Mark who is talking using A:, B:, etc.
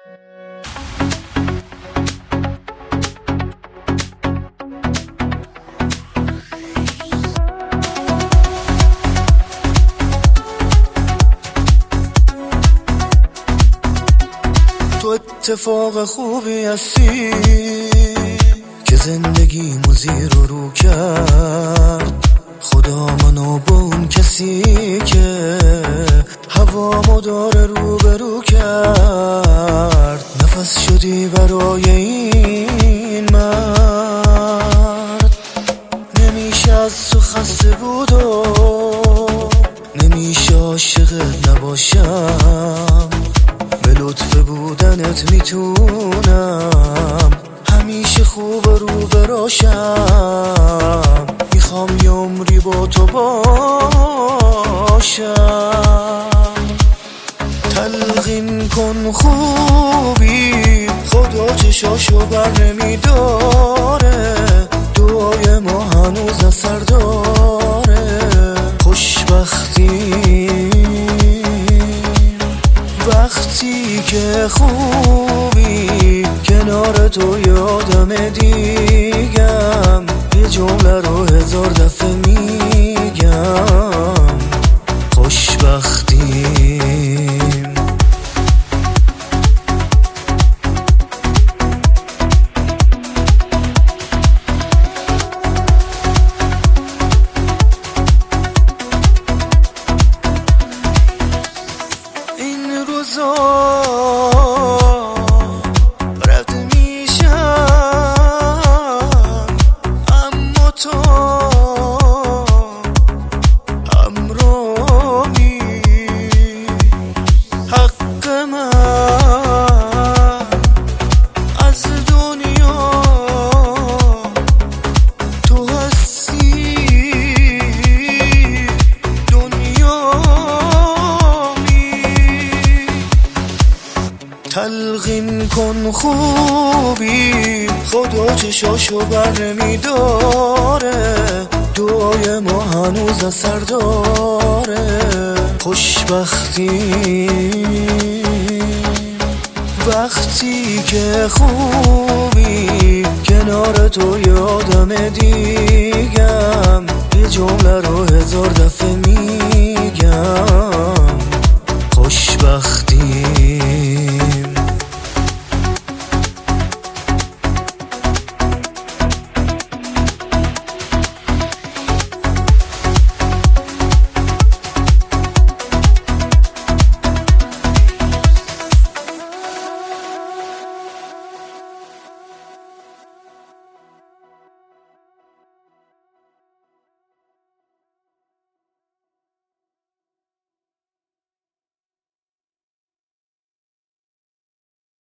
A: تو اتفاق خوبی هستی که زندگیمو زیر و رو کرد. خدا منو با اون کسی که هوامو داره روبرو کرد. نفس شدی برای این مرد، نمیشه از تو خسته بود و نمیشه عاشقت نباشم. به لطف بودنت میتونم همیشه خوب رو براشم. میخوام یه عمری با تو باشم. تلقین کن خوبی، خدا چشاشو بر نمیداره. دعای ما هنوز اثر داره. خوشبختی وقتی که خوبی کنار تو یادم دیگم. یه جمله رو 1000 دفعه میگم. خوشبختیم. این روزا رد میشم، اما تو همراهی. حق من از دنیا تو هستی. تلقین کن خوبی، خدا چشاشو بر نمیداره. دعای ما هنوز اثر داره. خوشبختیم وقتی که خوبی کنار تو یادم دیگم. یه جمله رو 1000 دفعه میگم. خوشبختیم.